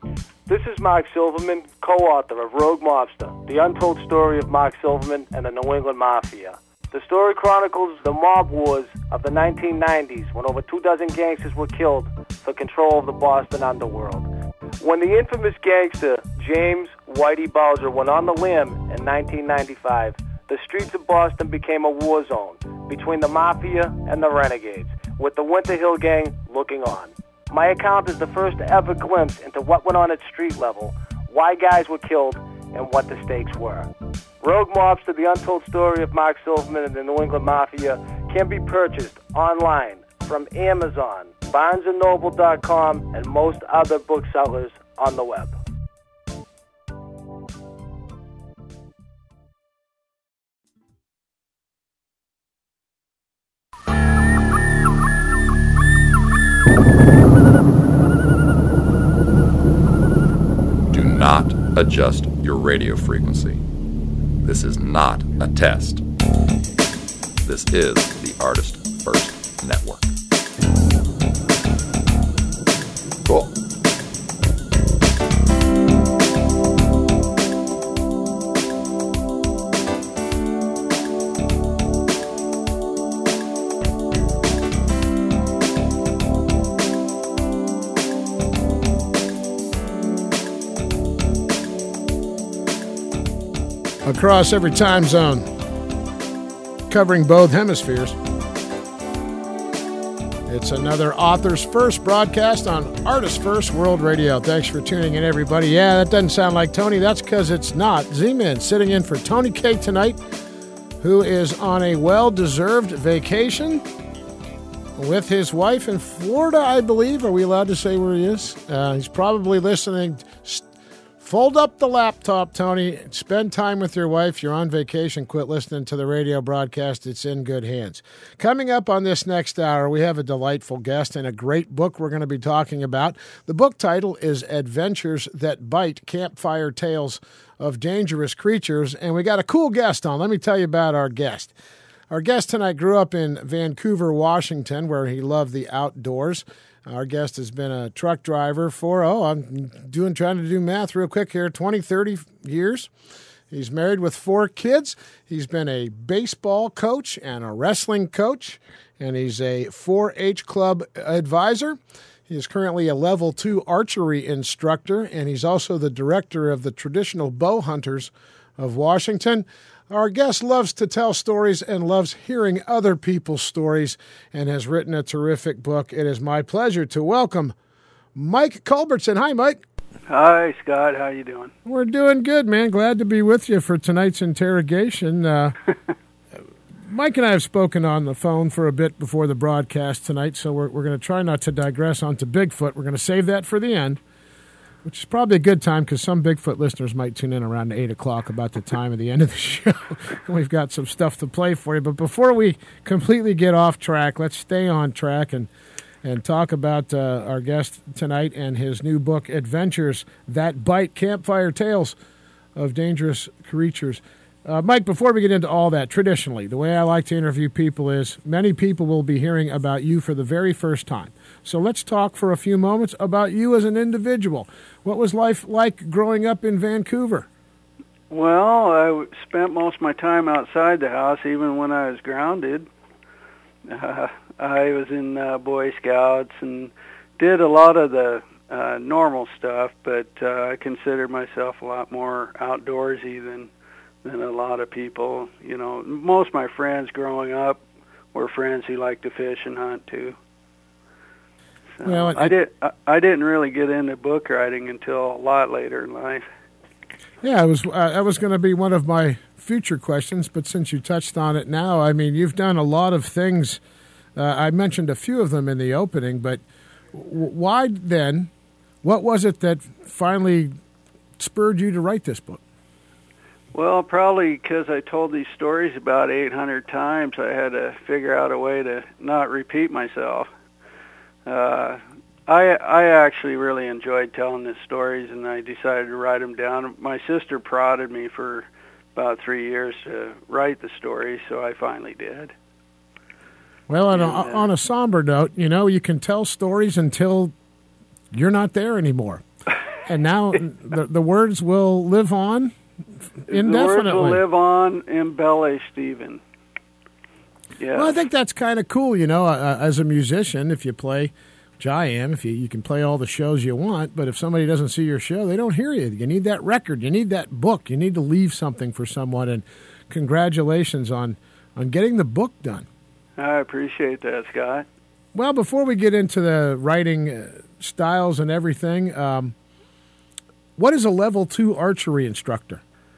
This is Mark Silverman, co-author of Rogue Mobster, the untold story of Mark Silverman and the New England Mafia. The story chronicles the mob wars of the 1990s when over 24 gangsters were killed for control of the Boston underworld. When the infamous gangster James Whitey Bulger went on the limb in 1995, the streets of Boston became a war zone between the Mafia and the Renegades, with the Winter Hill Gang looking on. My account is the first ever glimpse into what went on at street level, why guys were killed, and what the stakes were. Rogue Mobster, the untold story of Mark Silverman and the New England Mafia, can be purchased online from Amazon, BarnesandNoble.com, and most other booksellers on the web. Do not adjust your radio frequency. This is not a test. This is the Artist First Network. Cool. Across every time zone, covering both hemispheres. It's another Authors First broadcast on Artists First World Radio. Thanks for tuning in, everybody. Yeah, that doesn't sound like Tony. That's because it's not. Z-Man sitting in for Tony K tonight, who is on a well-deserved vacation with his wife in Florida, I believe. Are we allowed to say where he is? He's probably listening. Fold up the laptop, Tony. Spend time with your wife. You're on vacation. Quit listening to the radio broadcast. It's in good hands. Coming up on this next hour, we have a delightful guest and a great book we're going to be talking about. The book title is Adventures That Bite, Campfire Tales of Dangerous Creatures. And we got a cool guest on. Let me tell you about our guest. Our guest tonight grew up in Vancouver, Washington, where he loved the outdoors. Our guest has been a truck driver for, trying to do math real quick here, 20, 30 years. He's married with 4 kids. He's been a baseball coach and a wrestling coach, and he's a 4-H club advisor. He is currently a level 2 archery instructor, and he's also the director of the Traditional Bow Hunters of Washington. Our guest loves to tell stories and loves hearing other people's stories and has written a terrific book. It is my pleasure to welcome Mike Culbertson. Hi, Mike. Hi, Scott. How you doing? We're doing good, man. Glad to be with you for tonight's interrogation. Mike and I have spoken on the phone for a bit before the broadcast tonight, so we're going to try not to digress onto Bigfoot. We're going to save that for the end, which is probably a good time because some Bigfoot listeners might tune in around 8 o'clock about the time of the end of the show. We've got some stuff to play for you. But before we completely get off track, let's stay on track and talk about our guest tonight and his new book, Adventures That Bite, Campfire Tales of Dangerous Creatures. Mike, before we get into all that, traditionally, the way I like to interview people is many people will be hearing about you for the very first time. So let's talk for a few moments about you as an individual. What was life like growing up in Vancouver? Well, I spent most of my time outside the house, even when I was grounded. I was in Boy Scouts and did a lot of the normal stuff, but I consider myself a lot more outdoorsy than a lot of people. You know, most of my friends growing up were friends who liked to fish and hunt too. So well, I didn't really get into book writing until a lot later in life. Yeah, that was going to be one of my future questions, but since you touched on it now, I mean, you've done a lot of things. I mentioned a few of them in the opening, but why then? What was it that finally spurred you to write this book? Well, probably because I told these stories about 800 times, I had to figure out a way to not repeat myself. I actually really enjoyed telling the stories, and I decided to write them down. My sister prodded me for about 3 years to write the stories, so I finally did. Well, on a somber note, you know, you can tell stories until you're not there anymore. And now the words will live on indefinitely. The words will live on, embellished even. Yeah. Well, I think that's kind of cool, as a musician, if you play, which I am, if you can play all the shows you want, but if somebody doesn't see your show, they don't hear you. You need that record. You need that book. You need to leave something for someone, and congratulations on getting the book done. I appreciate that, Scott. Well, before we get into the writing styles and everything, what is a level 2 archery instructor?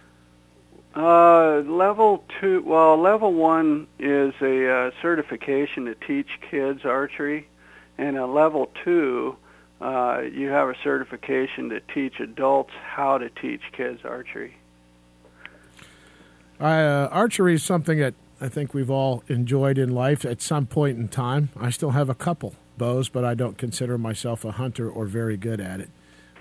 Level 1 is a certification to teach kids archery, and a level 2, you have a certification to teach adults how to teach kids archery. Archery is something that I think we've all enjoyed in life at some point in time. I still have a couple bows, but I don't consider myself a hunter or very good at it.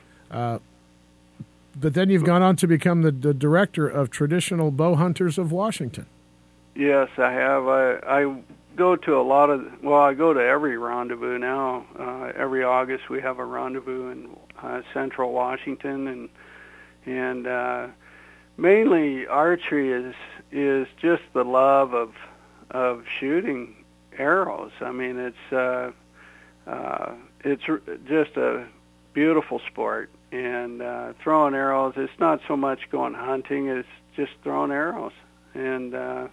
But then you've gone on to become the director of Traditional Bow Hunters of Washington. Yes, I have. I go to I go to every rendezvous now. Every August we have a rendezvous in Central Washington, and mainly archery is just the love of shooting arrows. I mean, it's just a beautiful sport, and throwing arrows. It's not so much going hunting; it's just throwing arrows, and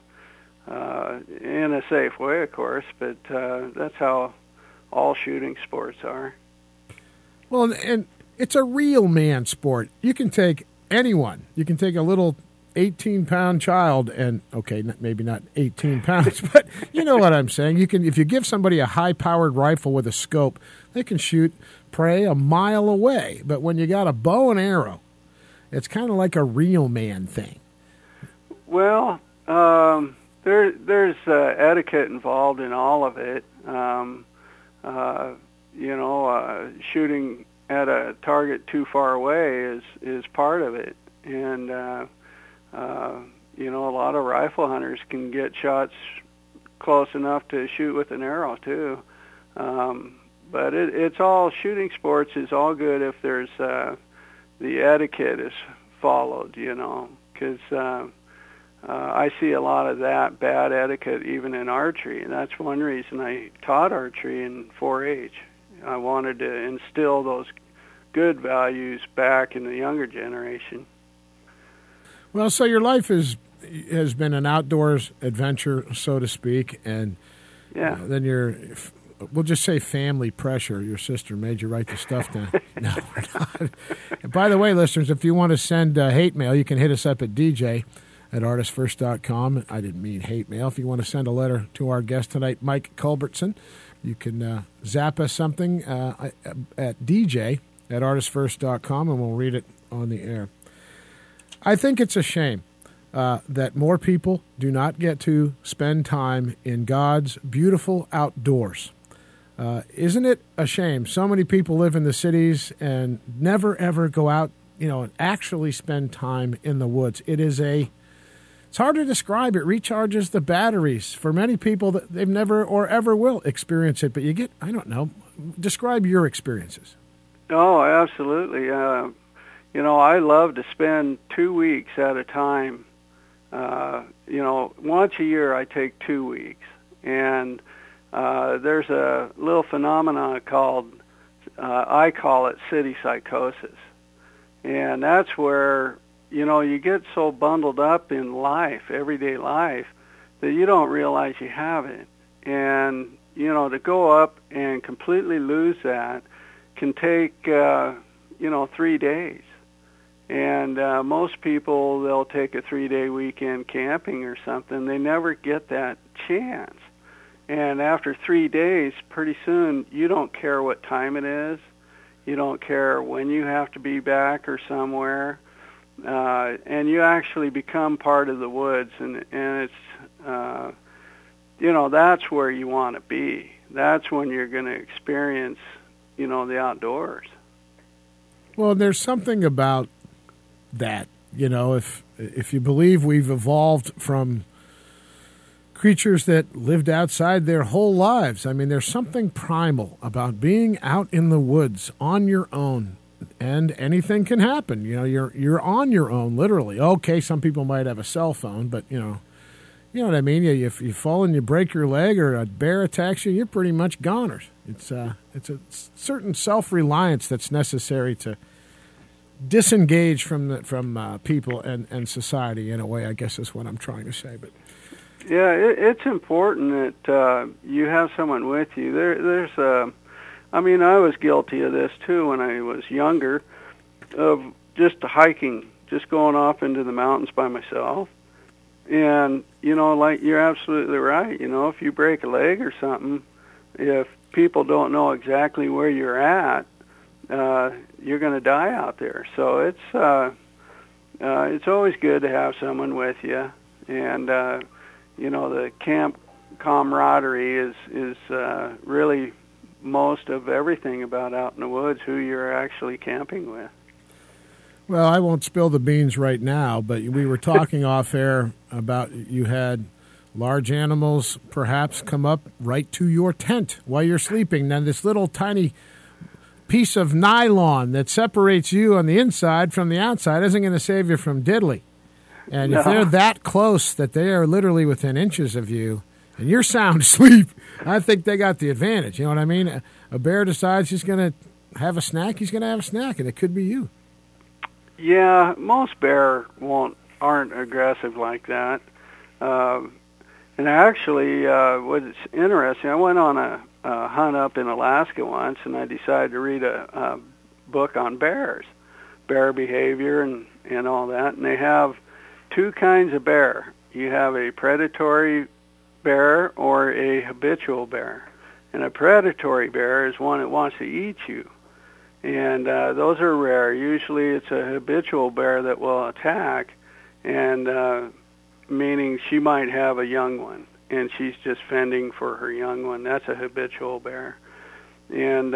in a safe way, of course. But that's how all shooting sports are. Well, and it's a real man sport. You can take anyone. You can take a little 18-pound child, and okay, maybe not 18 pounds, but you know what I'm saying. You can, if you give somebody a high-powered rifle with a scope, they can shoot prey a mile away. But when you got a bow and arrow, it's kind of like a real man thing. Well, there's etiquette involved in all of it. Shooting at a target too far away is part of it, and a lot of rifle hunters can get shots close enough to shoot with an arrow too. But it's all, shooting sports is all good if there's the etiquette is followed, because I see a lot of that bad etiquette even in archery, and that's one reason I taught archery in 4-H. I wanted to instill those good values back in the younger generation. Well, so your life has been an outdoors adventure, so to speak, and then we'll just say family pressure. Your sister made you write the stuff down. No, we're not. And by the way, listeners, if you want to send hate mail, you can hit us up at dj@artistfirst.com. I didn't mean hate mail. If you want to send a letter to our guest tonight, Mike Culbertson, you can zap us something at dj@artistfirst.com, and we'll read it on the air. I think it's a shame that more people do not get to spend time in God's beautiful outdoors. Isn't it a shame? So many people live in the cities and never, ever go out, and actually spend time in the woods. It's hard to describe. It recharges the batteries. For many people, that they've never or ever will experience it, but you get, I don't know, describe your experiences. Oh, absolutely. I love to spend 2 weeks at a time. Once a year I take 2 weeks. And there's a little phenomenon called, I call it city psychosis. And that's where, you get so bundled up in life, everyday life, that you don't realize you have it. And, to go up and completely lose that can take, 3 days. And most people, they'll take a 3-day weekend camping or something. They never get that chance. And after 3 days, pretty soon, you don't care what time it is. You don't care when you have to be back or somewhere. And you actually become part of the woods. And it's, that's where you want to be. That's when you're going to experience, the outdoors. Well, there's something about that, if you believe we've evolved from creatures that lived outside their whole lives. I mean, there's something primal about being out in the woods on your own and anything can happen. You know, you're on your own, literally. Okay, some people might have a cell phone, but you know what I mean. If you fall and you break your leg, or a bear attacks you, you're pretty much goners. It's a certain self-reliance that's necessary to disengage from people and society in a way, I guess is what I'm trying to say. But yeah, it's important that you have someone with you. I mean, I was guilty of this too when I was younger, of just hiking, just going off into the mountains by myself. And, you know, like, you're absolutely right. You know, if you break a leg or something, if people don't know exactly where you're at, you're going to die out there. So it's always good to have someone with you. And, you know, the camp camaraderie is really most of everything about out in the woods, who you're actually camping with. Well, I won't spill the beans right now, but we were talking off air about you had large animals perhaps come up right to your tent while you're sleeping. Now, this little tiny piece of nylon that separates you on the inside from the outside isn't going to save you from diddly. And if they're that close that they are literally within inches of you and you're sound asleep, I think they got the advantage. You know what I mean? A bear decides he's going to have a snack, he's going to have a snack, and it could be you. Yeah, most bear aren't aggressive like that. And actually, what's interesting, I went on a hunt up in Alaska once, and I decided to read a book on bears, bear behavior and all that. And they have two kinds of bear. You have a predatory bear or a habitual bear. And a predatory bear is one that wants to eat you. And those are rare. Usually it's a habitual bear that will attack, and meaning she might have a young one, and she's just fending for her young one. That's a habitual bear. And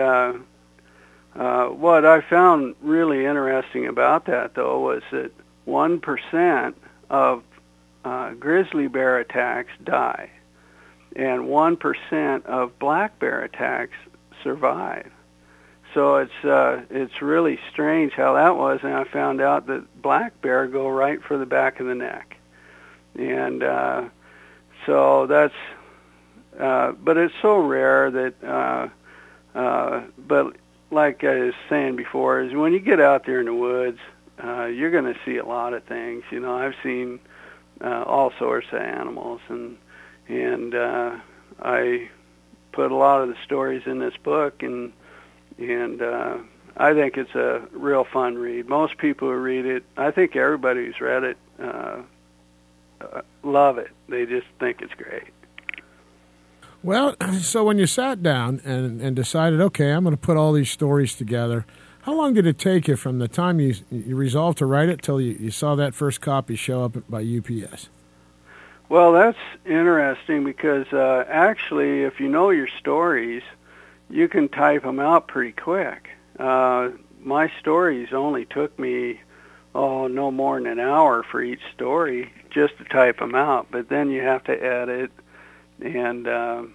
what I found really interesting about that, though, was that 1% of grizzly bear attacks die, and 1% of black bear attacks survive. So it's really strange how that was, and I found out that black bear go right for the back of the neck, and so that's. But it's so rare that. But like I was saying before, is when you get out there in the woods, you're going to see a lot of things. You know, I've seen all sorts of animals, and I put a lot of the stories in this book, and I think it's a real fun read. Most people who read it, I think everybody who's read it, love it. They just think it's great. Well, so when you sat down and decided, okay, I'm going to put all these stories together, how long did it take you from the time you resolved to write it till you saw that first copy show up by UPS? Well, that's interesting because actually, if you know your stories, you can type them out pretty quick. My stories only took me, no more than an hour for each story just to type them out. But then you have to edit and,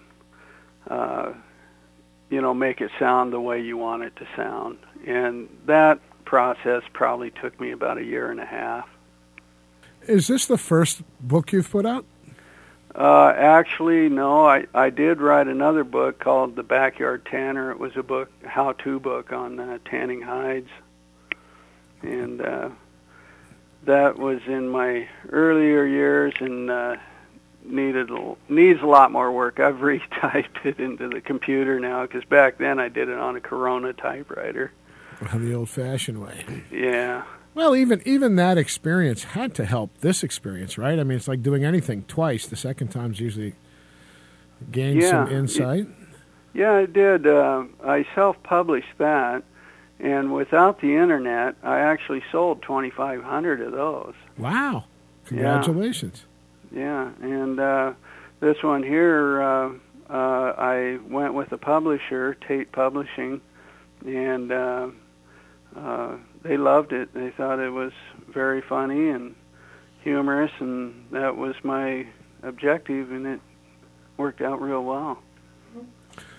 make it sound the way you want it to sound. And that process probably took me about a year and a half. Is this the first book you've put out? Actually, no. I did write another book called The Backyard Tanner. It was a how-to book on tanning hides. And that was in my earlier years and needs a lot more work. I've retyped it into the computer now because back then I did it on a Corona typewriter. The old-fashioned way. Yeah. Well, even that experience had to help this experience, right? I mean, it's like doing anything twice. The second time's usually gained some insight. Yeah, I did. I self-published that, and without the Internet, I actually sold 2,500 of those. Wow. Congratulations. Yeah, and this one here, I went with a publisher, Tate Publishing, and they loved it. They thought it was very funny and humorous, and that was my objective, and it worked out real well.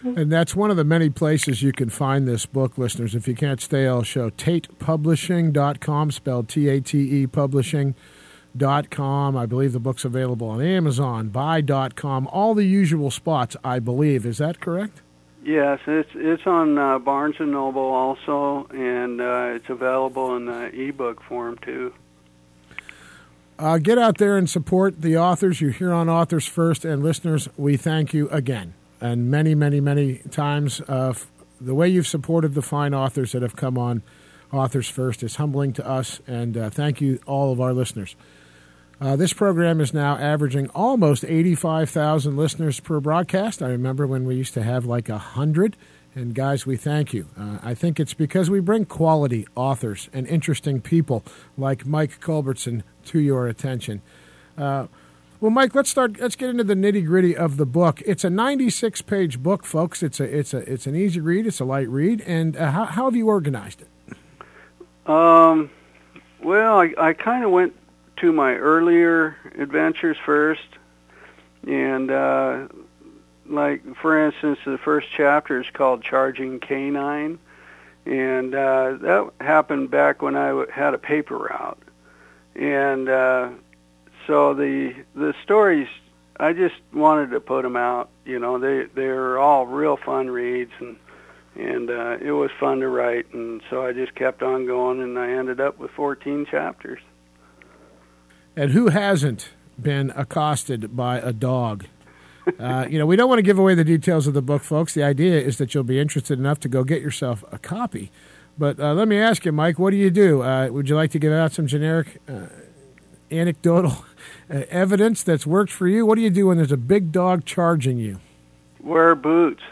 And that's one of the many places you can find this book, listeners. If you can't stay, I'll show TatePublishing.com, spelled T-A-T-E, publishing.com. I believe the book's available on Amazon, buy.com, all the usual spots, I believe. Is that correct? Yes, it's on Barnes & Noble also, and it's available in ebook form, too. Get out there and support the authors. You're here on Authors First, and listeners, we thank you again. And many, many, many times, the way you've supported the fine authors that have come on Authors First is humbling to us, and thank you, all of our listeners. This program is now averaging almost 85,000 listeners per broadcast. I remember when we used to have like 100, and guys, we thank you. I think it's because we bring quality authors and interesting people like Mike Culbertson to your attention. Well, Mike, let's get into the nitty-gritty of the book. It's a 96-page book, folks. It's an easy read. It's a light read. And how have you organized it? Well, I kind of went to my earlier adventures first, and like, for instance, the first chapter is called Charging Canine, and that happened back when I had a paper route. And so the stories, I just wanted to put them out. You know, they're all real fun reads, and it was fun to write, and so I just kept on going, and I ended up with 14 chapters. And who hasn't been accosted by a dog? We don't want to give away the details of the book, folks. The idea is that you'll be interested enough to go get yourself a copy. But let me ask you, Mike, what do you do? Would you like to give out some generic anecdotal evidence that's worked for you? What do you do when there's a big dog charging you? Wear boots.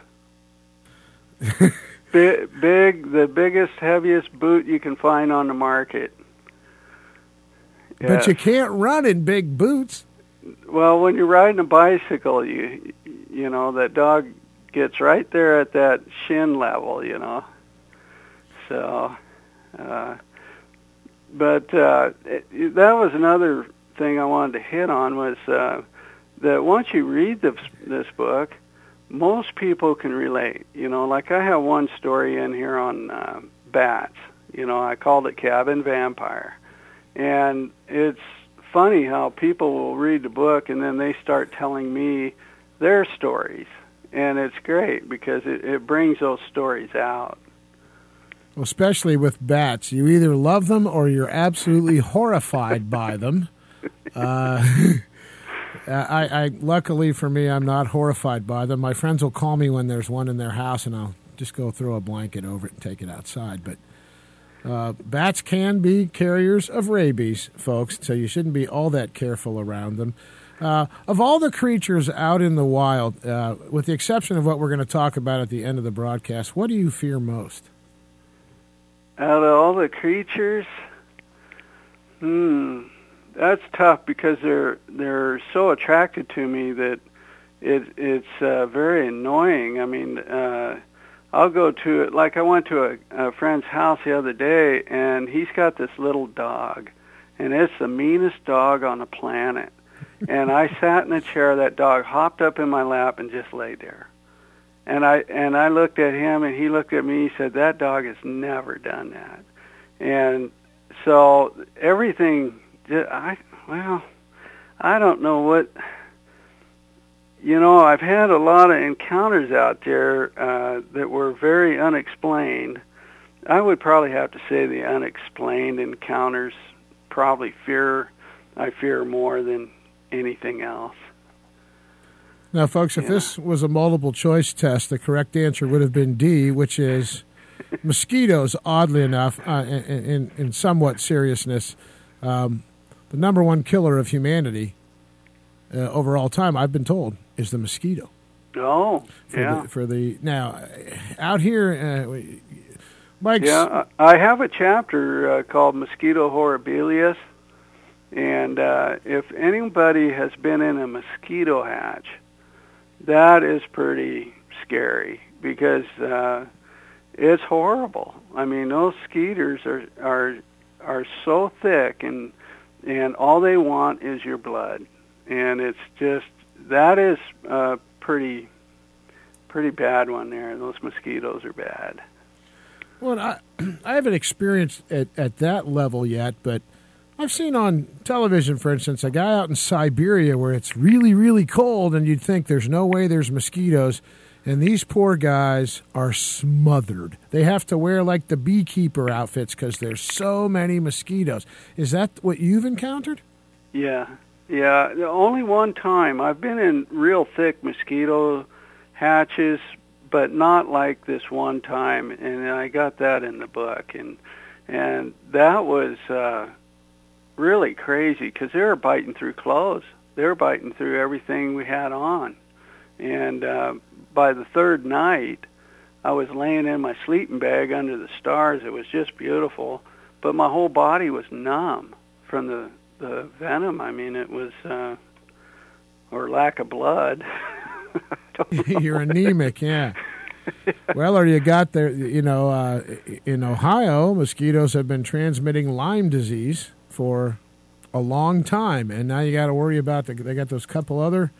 The biggest, heaviest boot you can find on the market. But you can't run in big boots. Well, when you're riding a bicycle, you know, that dog gets right there at that shin level, you know. So, that was another thing I wanted to hit on was that once you read this book, most people can relate. You know, like I have one story in here on bats. You know, I called it Cabin Vampire. And it's funny how people will read the book and then they start telling me their stories. And it's great because it brings those stories out. Well, especially with bats. You either love them or you're absolutely horrified by them. I luckily for me, I'm not horrified by them. My friends will call me when there's one in their house, and I'll just go throw a blanket over it and take it outside. But bats can be carriers of rabies, folks, so you shouldn't be all that careful around them. Of all the creatures out in the wild, with the exception of what we're going to talk about at the end of the broadcast, what do you fear most? Out of all the creatures, that's tough because they're so attracted to me that it's very annoying. I mean, I'll go to it. Like I went to a friend's house the other day, and he's got this little dog, and it's the meanest dog on the planet. And I sat in a chair. That dog hopped up in my lap and just laid there. And I looked at him, and he looked at me. He said, "That dog has never done that." And so everything. I don't know what. You know, I've had a lot of encounters out there that were very unexplained. I would probably have to say the unexplained encounters probably I fear more than anything else. Now, folks, if this was a multiple choice test, the correct answer would have been D, which is mosquitoes, oddly enough, in somewhat seriousness, the number one killer of humanity over all time, I've been told, is the mosquito. Oh, now, out here, Mike's... Yeah, I have a chapter called Mosquito Horribilis, and if anybody has been in a mosquito hatch, that is pretty scary because it's horrible. I mean, those skeeters are so thick, and all they want is your blood. And it's just, that is pretty pretty bad one there. Those mosquitoes are bad. Well, I haven't experienced it at that level yet, but I've seen on television, for instance, a guy out in Siberia where it's really, really cold, and you'd think there's no way there's mosquitoes, and these poor guys are smothered. They have to wear like the beekeeper outfits because there's so many mosquitoes. Is that what you've encountered? Yeah. Only one time. I've been in real thick mosquito hatches, but not like this one time, and I got that in the book, and that was really crazy because they were biting through clothes. They were biting through everything we had on, and by the third night, I was laying in my sleeping bag under the stars. It was just beautiful, but my whole body was numb from the venom. I mean, it was, or lack of blood. You're anemic, yeah. Well, or you got there, in Ohio, mosquitoes have been transmitting Lyme disease for a long time, and now you got to worry about, they got those couple other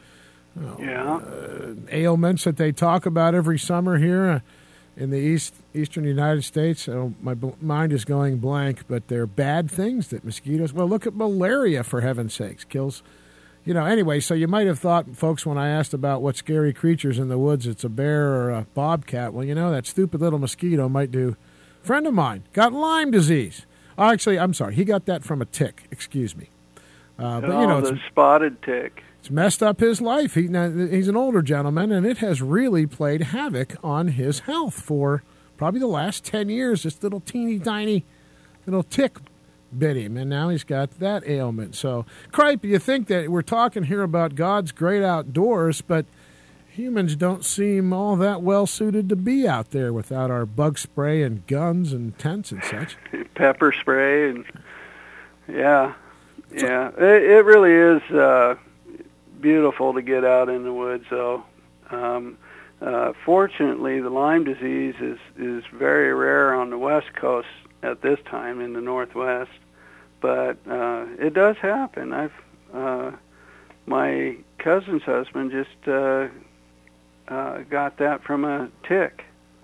ailments that they talk about every summer here in the eastern United States. My mind is going blank, but they're bad things that mosquitoes. Well, look at malaria, for heaven's sakes, kills. Anyway, so you might have thought, folks, when I asked about what scary creatures in the woods, it's a bear or a bobcat. Well, that stupid little mosquito might do. A friend of mine got Lyme disease. Actually, I'm sorry, he got that from a tick. Excuse me. But the spotted tick. It's messed up his life. He's an older gentleman, and it has really played havoc on his health for probably the last 10 years. This little teeny tiny little tick bit him, and now he's got that ailment. So, Cripe, you think that we're talking here about God's great outdoors, but humans don't seem all that well suited to be out there without our bug spray and guns and tents and such. Pepper spray and it really is beautiful to get out in the woods, though. Fortunately, the Lyme disease is very rare on the West Coast at this time in the Northwest, but it does happen. My cousin's husband just got that from a tick.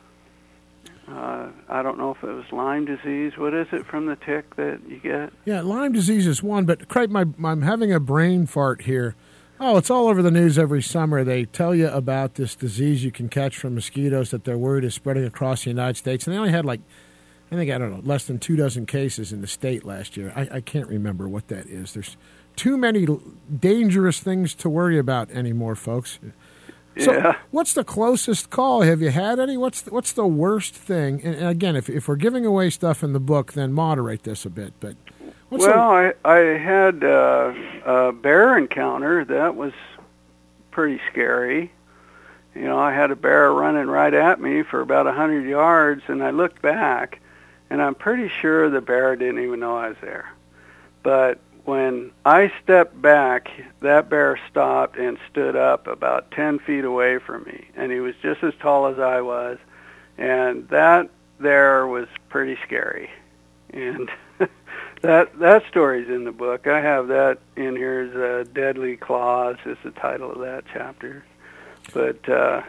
I don't know if it was Lyme disease. What is it from the tick that you get? Yeah, Lyme disease is one, but Craig, I'm having a brain fart here. Oh, it's all over the news every summer. They tell you about this disease you can catch from mosquitoes that they're worried is spreading across the United States. And they only had less than 24 cases in the state last year. I can't remember what that is. There's too many dangerous things to worry about anymore, folks. So what's the closest call? Have you had any? What's the worst thing? And again, if we're giving away stuff in the book, then moderate this a bit. But I had a bear encounter that was pretty scary. I had a bear running right at me for about 100 yards, and I looked back, and I'm pretty sure the bear didn't even know I was there. But when I stepped back, that bear stopped and stood up about 10 feet away from me, and he was just as tall as I was, and that there was pretty scary. And that story's in the book. I have that in here as Deadly Claws is the title of that chapter. But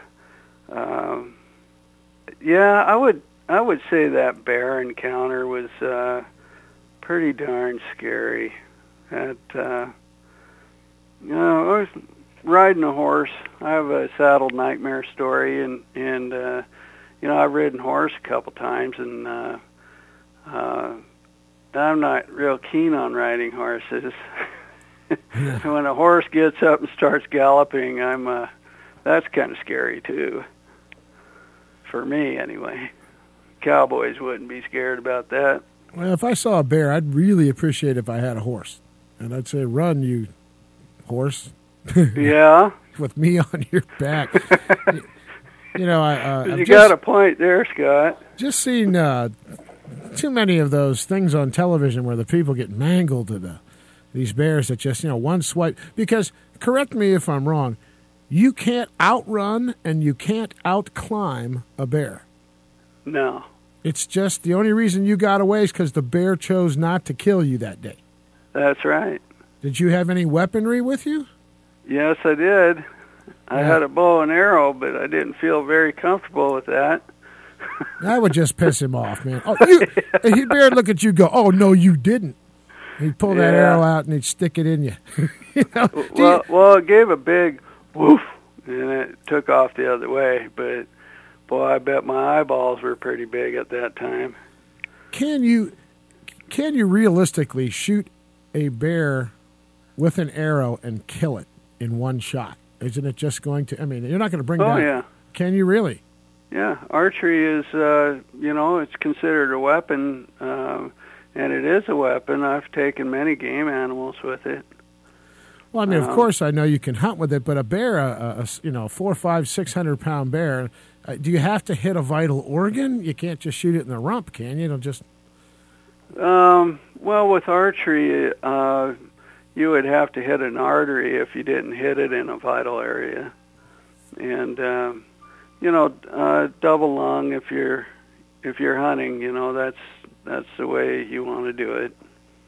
I would say that bear encounter was pretty darn scary. I was riding a horse. I have a saddled nightmare story, and I've ridden horse a couple times, and I'm not real keen on riding horses. When a horse gets up and starts galloping, that's kind of scary too. For me, anyway. Cowboys wouldn't be scared about that. Well, if I saw a bear, I'd really appreciate if I had a horse. And I'd say, run, you horse. Yeah. With me on your back. You got a point there, Scott. Just seen too many of those things on television where the people get mangled to these bears that just, one swipe. Because, correct me if I'm wrong, you can't outrun and you can't outclimb a bear. No. It's just the only reason you got away is because the bear chose not to kill you that day. That's right. Did you have any weaponry with you? Yes, I did. I had a bow and arrow, but I didn't feel very comfortable with that. That would just piss him off, man. Oh, he'd bear look at you, go, "Oh no, you didn't." He'd pull that arrow out and he'd stick it in you. Well, it gave a big woof, and it took off the other way. But boy, I bet my eyeballs were pretty big at that time. Can you realistically shoot a bear with an arrow and kill it in one shot? Isn't it just going to? I mean, you're not going to bring down. Oh yeah. Can you really? Yeah, archery is, it's considered a weapon, and it is a weapon. I've taken many game animals with it. Well, I mean, of course, I know you can hunt with it, but a bear, 400, 500, 600 pound bear, do you have to hit a vital organ? You can't just shoot it in the rump, can you? Well, with archery, you would have to hit an artery if you didn't hit it in a vital area, and double lung if you're hunting. That's the way you want to do it.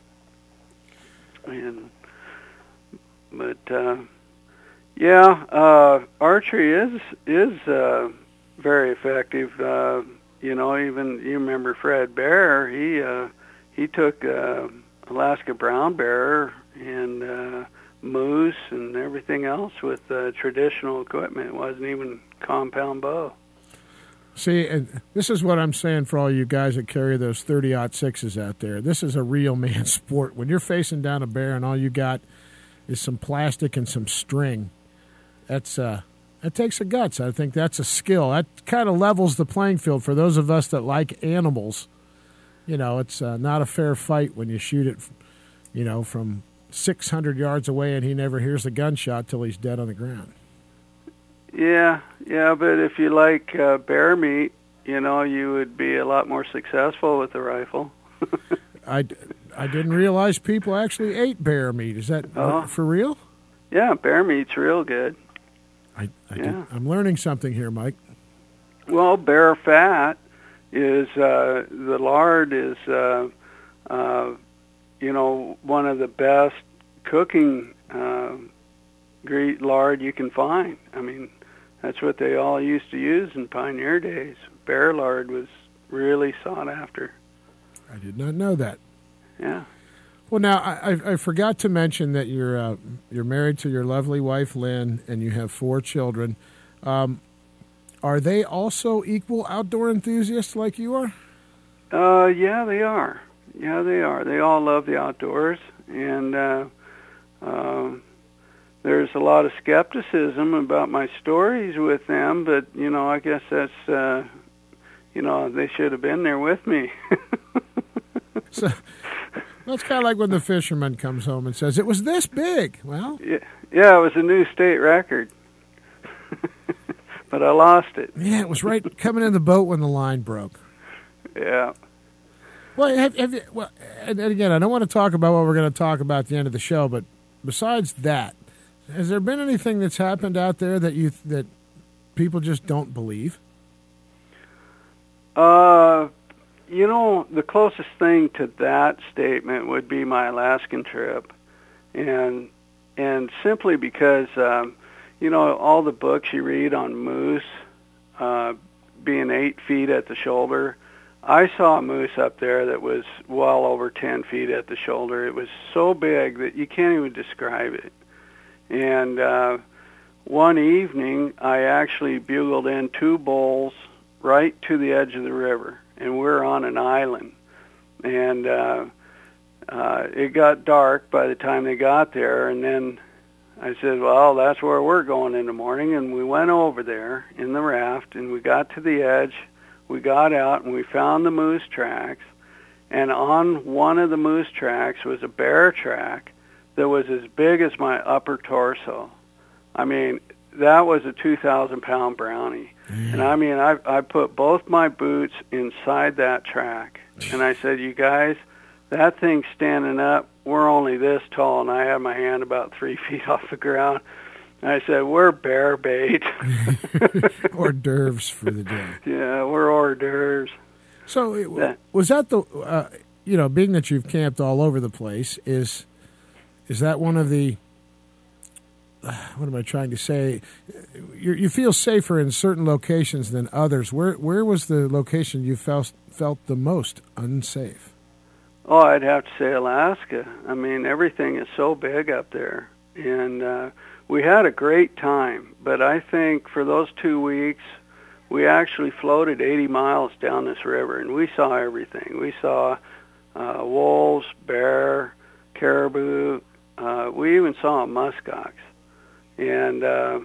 Archery is very effective. Even you remember Fred Bear. He took Alaska brown bear and moose and everything else with traditional equipment. It wasn't even compound bow. See, and this is what I'm saying for all you guys that carry those 30-06s out there. This is a real man sport. When you're facing down a bear and all you got is some plastic and some string, that takes the guts. I think that's a skill. That kind of levels the playing field for those of us that like animals. It's not a fair fight when you shoot it, from 600 yards away and he never hears the gunshot till he's dead on the ground. Yeah, but if you like bear meat, you would be a lot more successful with the rifle. I didn't realize people actually ate bear meat. Is that for real? Yeah, bear meat's real good. I'm learning something here, Mike. Well, bear fat is the lard is one of the best cooking lard you can find. I mean, that's what they all used to use in pioneer days. Bear lard was really sought after. I did not know that. Yeah. Well, now I forgot to mention that you're married to your lovely wife Lynn, and you have 4 children. Are they also equal outdoor enthusiasts like you are? Yeah, they are. They all love the outdoors, and there's a lot of skepticism about my stories with them, but I guess that's they should have been there with me. So that's kind of like when the fisherman comes home and says, "It was this big." Well, yeah, it was a new state record, but I lost it. Yeah, it was right coming in the boat when the line broke. Yeah. Well, have you, and again, I don't want to talk about what we're going to talk about at the end of the show, but besides that, has there been anything that's happened out there that people just don't believe? The closest thing to that statement would be my Alaskan trip, and simply because all the books you read on moose being 8 feet at the shoulder. I saw a moose up there that was well over 10 feet at the shoulder. It was so big that you can't even describe it. And one evening, I actually bugled in 2 bulls right to the edge of the river, and we're on an island. And it got dark by the time they got there, and then I said, well, that's where we're going in the morning. And we went over there in the raft, and we got to the edge. We got out, and we found the moose tracks. And on one of the moose tracks was a bear track that was as big as my upper torso. I mean, that was a 2,000-pound brownie. And I mean, I put both my boots inside that track. And I said, you guys, that thing's standing up. We're only this tall, and I had my hand about 3 feet off the ground. And I said, we're bear bait. Hors d'oeuvres for the day. Yeah, we're hors d'oeuvres. So was that the, being that you've camped all over the place, is that one of the what am I trying to say? You feel safer in certain locations than others. Where was the location you felt the most unsafe? Oh, I'd have to say Alaska. I mean, everything is so big up there. And we had a great time, but I think for those 2 weeks, we actually floated 80 miles down this river, and we saw everything. We saw wolves, bear, caribou. We even saw muskox and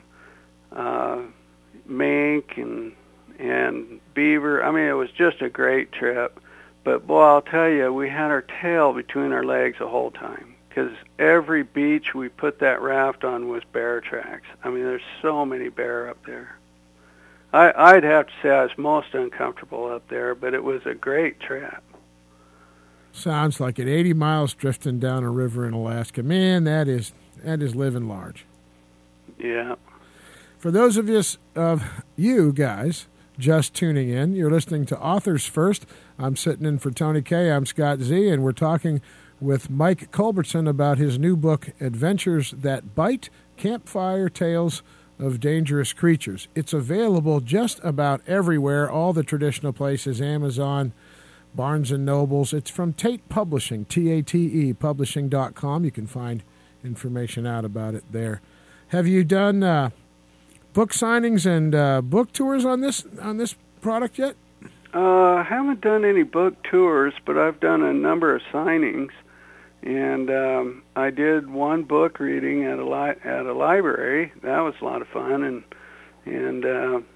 mink and beaver. I mean, it was just a great trip. But, boy, I'll tell you, we had our tail between our legs the whole time because every beach we put that raft on was bear tracks. I mean, there's so many bear up there. I'd have to say I was most uncomfortable up there, but it was a great trip. Sounds like it. 80 miles drifting down a river in Alaska. Man, that is living large. Yeah. For those of you guys just tuning in, you're listening to Authors First. I'm sitting in for Tony K. I'm Scott Z, and we're talking with Mike Culbertson about his new book, Adventures That Bite, Campfire Tales of Dangerous Creatures. It's available just about everywhere, all the traditional places, Amazon, Barnes & Nobles. It's from Tate Publishing, T-A-T-E, publishing.com. You can find information out about it there. Have you done book signings and book tours on this product yet? I haven't done any book tours, but I've done a number of signings. And I did one book reading at a library. That was a lot of fun, and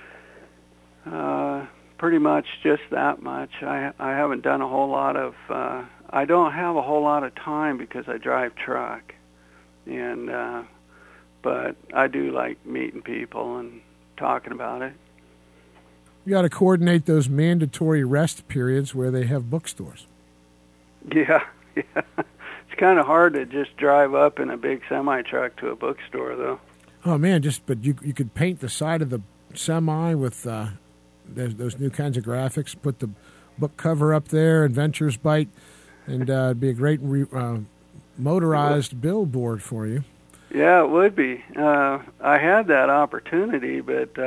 pretty much just that much. I haven't done a whole lot of. I don't have a whole lot of time because I drive truck, and but I do like meeting people and talking about it. You got to coordinate those mandatory rest periods where they have bookstores. Yeah. Yeah, it's kind of hard to just drive up in a big semi-truck to a bookstore, though. Oh, man, but you could paint the side of the semi with those new kinds of graphics, put the book cover up there, Adventures Bite, and it'd be a great motorized billboard for you. Yeah, it would be. I had that opportunity, but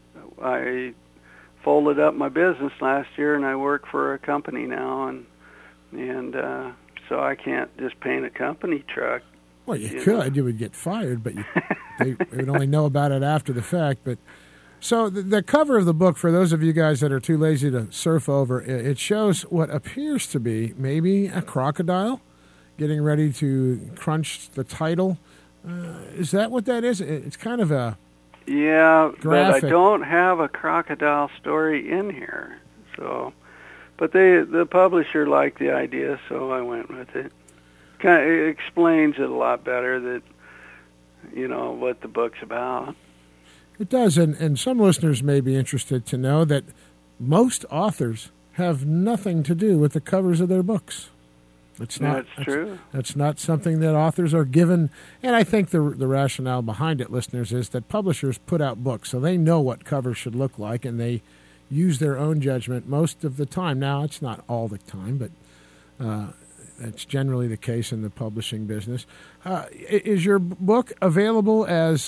I folded up my business last year, and I work for a company now, and so I can't just paint a company truck. Well, you could. You would get fired, but they would only know about it after the fact. But so the cover of the book, for those of you guys that are too lazy to surf over, it shows what appears to be maybe a crocodile getting ready to crunch the title. Is that what that is? It's kind of a graphic. But I don't have a crocodile story in here, so. But the publisher liked the idea, so I went with it. It explains it a lot better that, what the book's about. It does, and some listeners may be interested to know that most authors have nothing to do with the covers of their books. That's true. That's not something that authors are given, and I think the rationale behind it, listeners, is that publishers put out books, so they know what covers should look like, and they use their own judgment most of the time. Now, it's not all the time, but that's generally the case in the publishing business. Is your book available as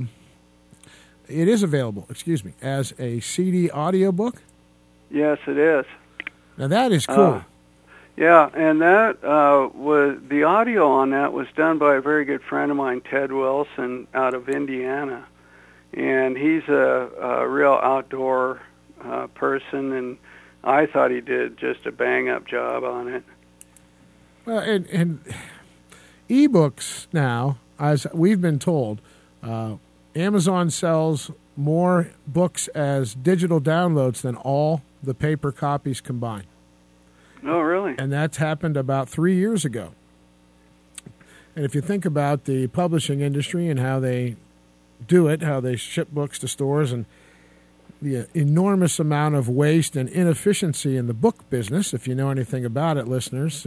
it is available, as a CD audiobook? Yes, it is. Now, that is cool. Yeah, and that was the audio on that was done by a very good friend of mine, Ted Wilson, out of Indiana. And he's a real outdoor person, and I thought he did just a bang-up job on it. Well, and e-books now, as we've been told, Amazon sells more books as digital downloads than all the paper copies combined. Oh, really? And that's happened about 3 years ago. And if you think about the publishing industry and how they do it, how they ship books to stores, and the enormous amount of waste and inefficiency in the book business, if you know anything about it, listeners,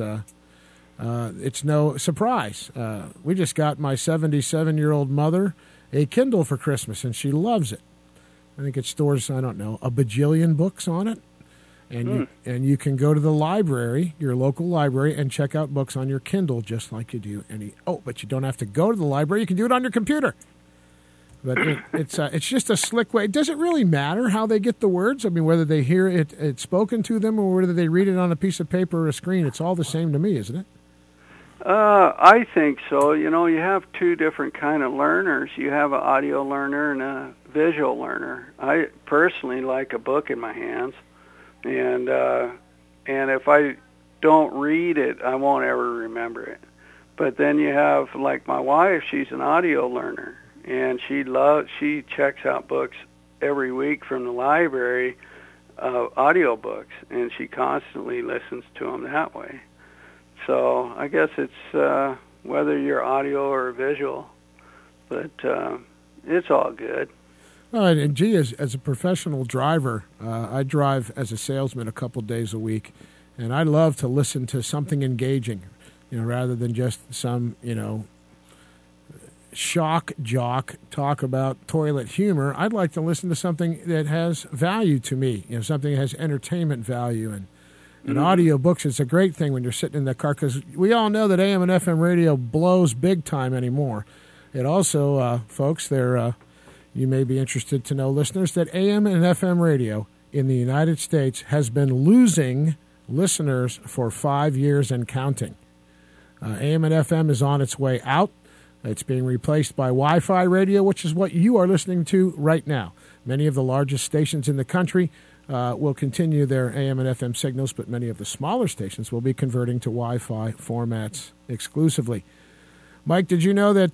it's no surprise. We just got my 77-year-old mother a Kindle for Christmas, and she loves it. I think it stores, a bajillion books on it. And you can go to the library, your local library, and check out books on your Kindle just like you do but you don't have to go to the library. You can do it on your computer. But it's just a slick way. Does it really matter how they get the words? I mean, whether they hear it spoken to them or whether they read it on a piece of paper or a screen, it's all the same to me, isn't it? I think so. You know, you have two different kind of learners. You have an audio learner and a visual learner. I personally like a book in my hands, and if I don't read it, I won't ever remember it. But then you have, like my wife, she's an audio learner, and she checks out books every week from the library, audio books, and she constantly listens to them that way. So I guess it's whether you're audio or visual, but it's all good. Well, and gee, as a professional driver, I drive as a salesman a couple days a week, and I love to listen to something engaging, rather than just some, shock jock talk about toilet humor. I'd like to listen to something that has value to me, something that has entertainment value. And audio books, it's a great thing when you're sitting in the car, because we all know that AM and FM radio blows big time anymore. It also, folks, you may be interested to know, listeners, that AM and FM radio in the United States has been losing listeners for 5 years and counting. AM and FM is on its way out. It's being replaced by Wi-Fi radio, which is what you are listening to right now. Many of the largest stations in the country will continue their AM and FM signals, but many of the smaller stations will be converting to Wi-Fi formats exclusively. Mike, did you know that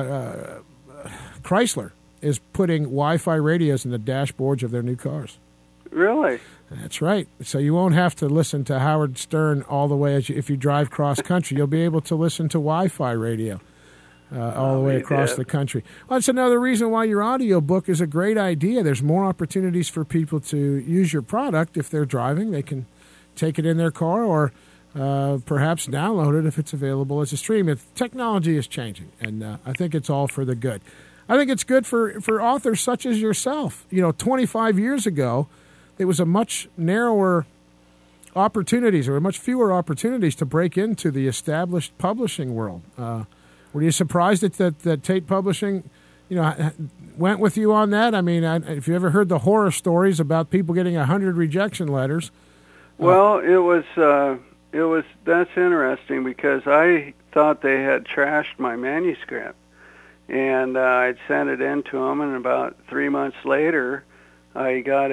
Chrysler is putting Wi-Fi radios in the dashboards of their new cars? Really? That's right. So you won't have to listen to Howard Stern all the way if you drive cross-country. You'll be able to listen to Wi-Fi radio all the way across the country. Well, that's another reason why your audio book is a great idea. There's more opportunities for people to use your product. If they're driving, they can take it in their car or perhaps download it if it's available as a stream. Technology is changing, and I think it's all for the good. I think it's good for authors such as yourself. 25 years ago, it was a much narrower opportunities, or much fewer opportunities to break into the established publishing world. Were you surprised that Tate Publishing, went with you on that? I mean, if you ever heard the horror stories about people getting 100 rejection letters? Well, that's interesting, because I thought they had trashed my manuscript, and I'd sent it in to them, and about 3 months later, I got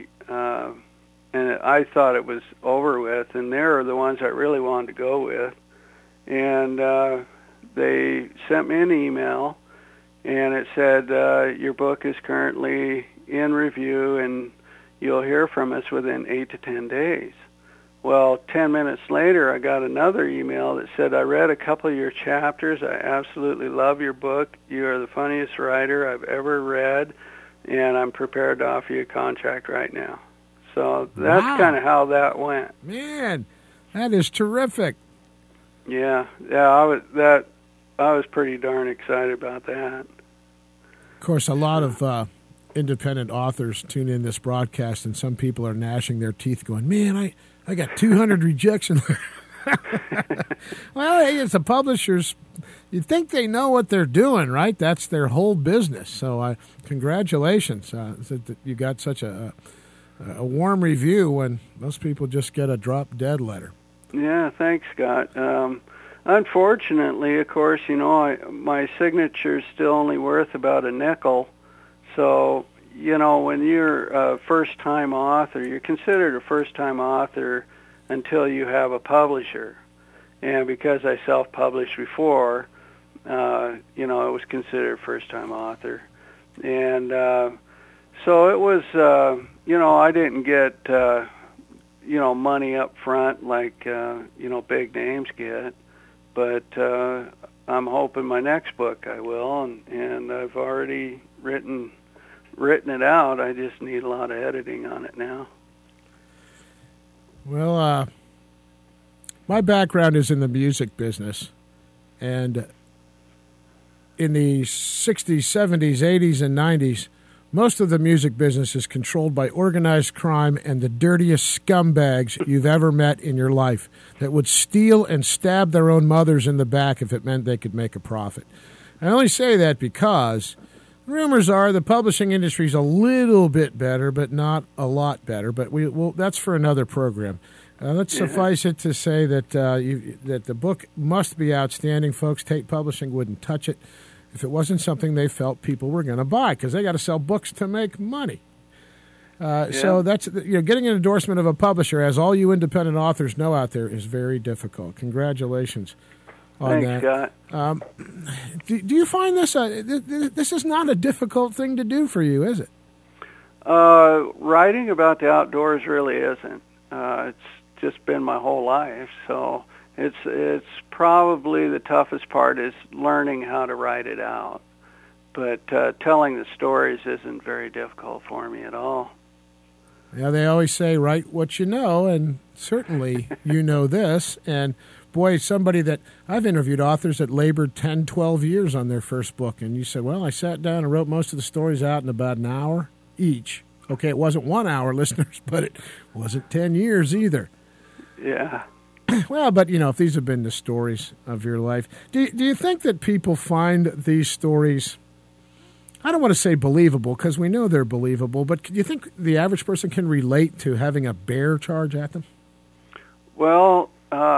and I thought it was over with, and they're the ones I really wanted to go with, and they sent me an email, and it said, your book is currently in review, and you'll hear from us within 8 to 10 days. Well, 10 minutes later, I got another email that said, I read a couple of your chapters. I absolutely love your book. You are the funniest writer I've ever read, and I'm prepared to offer you a contract right now. So that's kind of how that went. Man, that is terrific. Yeah, I was pretty darn excited about that. Of course, a lot of independent authors tune in this broadcast, and some people are gnashing their teeth going, man, I got 200 rejection letters. Well, hey, it's the publishers. You think they know what they're doing, right? That's their whole business. So congratulations that you got such a warm review when most people just get a drop-dead letter. Yeah, thanks, Scott. Unfortunately, of course, my signature's still only worth about a nickel. So, when you're a first-time author, you're considered a first-time author until you have a publisher. And because I self-published before, it was considered first-time author. And so it was, I didn't get, money up front like, big names get. But I'm hoping my next book I will, and I've already written it out. I just need a lot of editing on it now. Well, my background is in the music business, and in the 60s, 70s, 80s, and 90s, Most of the music business is controlled by organized crime and the dirtiest scumbags you've ever met in your life that would steal and stab their own mothers in the back if it meant they could make a profit. I only say that because rumors are the publishing industry is a little bit better, but not a lot better. But that's for another program. Let's suffice it to say that that the book must be outstanding, folks. Tate Publishing wouldn't touch it if it wasn't something they felt people were going to buy, because they got to sell books to make money. So that's getting an endorsement of a publisher, as all you independent authors know out there, is very difficult. Congratulations on Thanks, that. Scott. Do you find this this is not a difficult thing to do for you, is it? Writing about the outdoors really isn't. It's just been my whole life, so it's probably the toughest part is learning how to write it out. But telling the stories isn't very difficult for me at all. Yeah, they always say write what you know, and certainly you know this. And boy, somebody that I've interviewed authors that labored 10, 12 years on their first book, and you said, well, I sat down and wrote most of the stories out in about an hour each. Okay, it wasn't 1 hour, listeners, but it wasn't 10 years either. Yeah. Well, but, if these have been the stories of your life, do you think that people find these stories, I don't want to say believable, because we know they're believable, but do you think the average person can relate to having a bear charge at them? Well,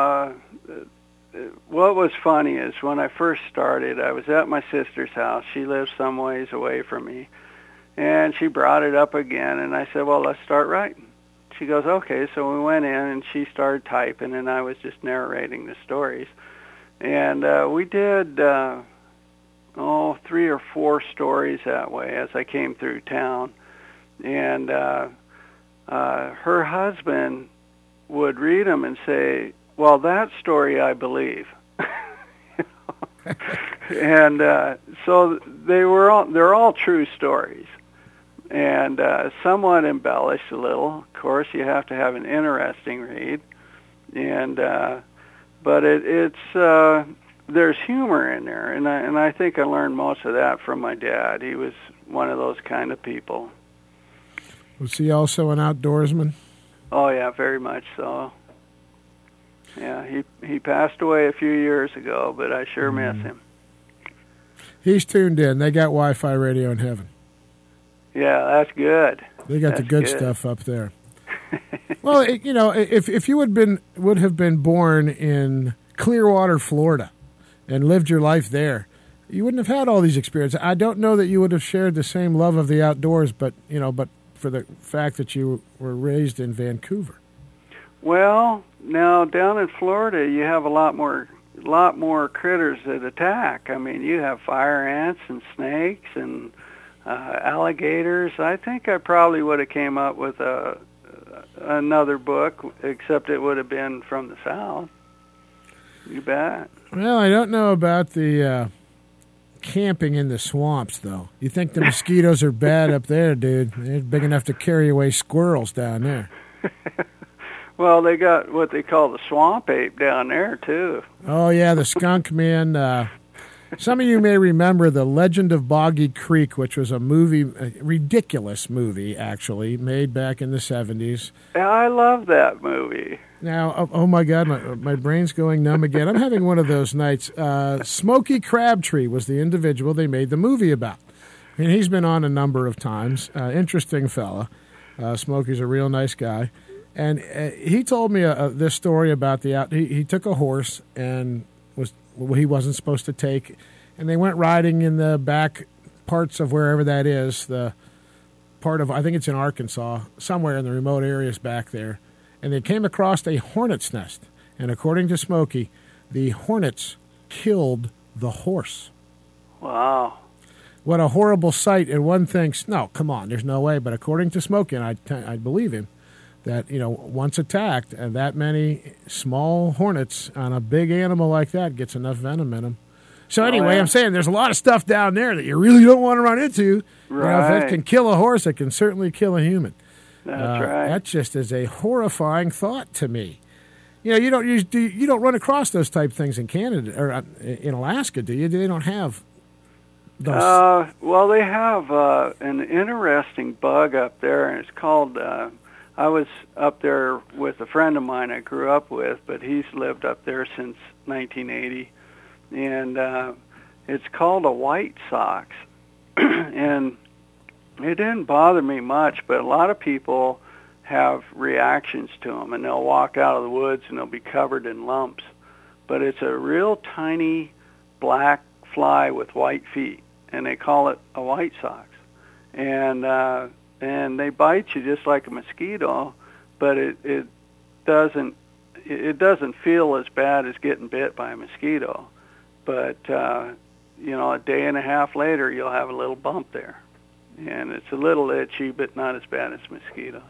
what was funny is when I first started, I was at my sister's house. She lives some ways away from me. And she brought it up again, and I said, well, let's start writing. She goes, okay. So we went in, and she started typing, and I was just narrating the stories. And we did, 3 or 4 stories that way as I came through town. And her husband would read them and say, well, that story I believe. And so they're all true stories. And somewhat embellished a little. Of course, you have to have an interesting read, and but it's there's humor in there, and I think I learned most of that from my dad. He was one of those kind of people. Was he also an outdoorsman? Oh yeah, very much so. Yeah, he passed away a few years ago, but I sure miss him. He's tuned in. They got Wi-Fi radio in heaven. Yeah, that's good. They got the good stuff up there. Well, if you would have been born in Clearwater, Florida, and lived your life there, you wouldn't have had all these experiences. I don't know that you would have shared the same love of the outdoors, but for the fact that you were raised in Vancouver. Well, now down in Florida, you have a lot more critters that attack. I mean, you have fire ants and snakes and alligators. I think I probably would have came up with another book, except it would have been from the South. You bet. Well, I don't know about the camping in the swamps, though. You think the mosquitoes are bad up there, dude? They're big enough to carry away squirrels down there. Well, they got what they call the swamp ape down there, too. Oh, yeah, the skunk, man. Some of you may remember The Legend of Boggy Creek, which was a ridiculous movie, actually, made back in the 70s. I love that movie. Now, oh my God, my brain's going numb again. I'm having one of those nights. Smokey Crabtree was the individual they made the movie about. And he's been on a number of times. Interesting fella. Smokey's a real nice guy. And he told me this story about he took a horse and he wasn't supposed to take, and they went riding in the back parts of wherever that is, the part of, I think it's in Arkansas, somewhere in the remote areas back there, and they came across a hornet's nest, and according to Smokey, the hornets killed the horse. Wow. What a horrible sight, and one thinks, no, come on, there's no way, but according to Smokey, and I believe him, that, once attacked, and that many small hornets on a big animal like that gets enough venom in them. So anyway, I'm saying there's a lot of stuff down there that you really don't want to run into. Right. If it can kill a horse, it can certainly kill a human. That's right. That just is a horrifying thought to me. You don't run across those type things in Canada or in Alaska, do you? They don't have Well, they have an interesting bug up there, and it's called, I was up there with a friend of mine I grew up with, but he's lived up there since 1980, and it's called a white sox. And it didn't bother me much, but a lot of people have reactions to them, and they'll walk out of the woods and they'll be covered in lumps. But it's a real tiny black fly with white feet, and they call it a white sox. And they bite you just like a mosquito, but it doesn't feel as bad as getting bit by a mosquito. But a day and a half later, you'll have a little bump there, and it's a little itchy, but not as bad as mosquitoes.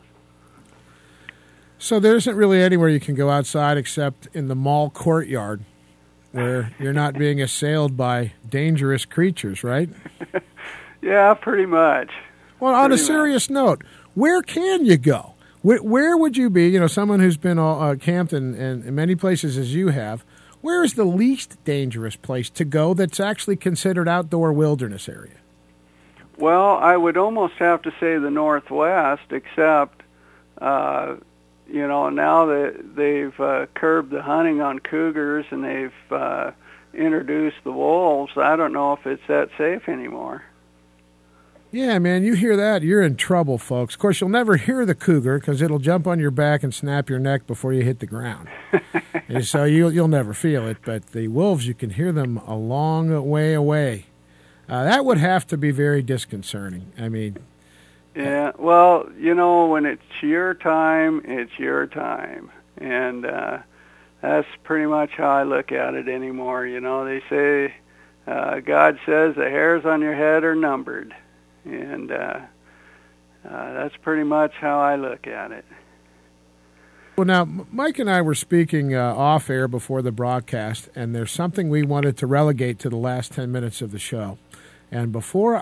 So there isn't really anywhere you can go outside except in the mall courtyard, where you're not being assailed by dangerous creatures, right? Yeah, pretty much. Well, on a serious note, where can you go? Where would you be? Someone who's been camped in many places as you have. Where is the least dangerous place to go that's actually considered outdoor wilderness area? Well, I would almost have to say the Northwest, except, now that they've curbed the hunting on cougars and they've introduced the wolves, I don't know if it's that safe anymore. Yeah, man, you hear that, you're in trouble, folks. Of course, you'll never hear the cougar because it'll jump on your back and snap your neck before you hit the ground. And so you'll never feel it, but the wolves, you can hear them a long way away. That would have to be very disconcerting. I mean... Yeah, well, when it's your time, it's your time. And that's pretty much how I look at it anymore. They say, God says the hairs on your head are numbered. And that's pretty much how I look at it. Well, now, Mike and I were speaking off air before the broadcast, and there's something we wanted to relegate to the last 10 minutes of the show. And before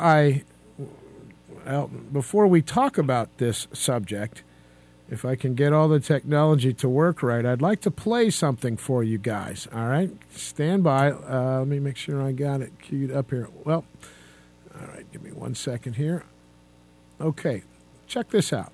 we talk about this subject, if I can get all the technology to work right, I'd like to play something for you guys. All right? Stand by. Let me make sure I got it queued up here. Well, all right, give me 1 second here. Okay, check this out.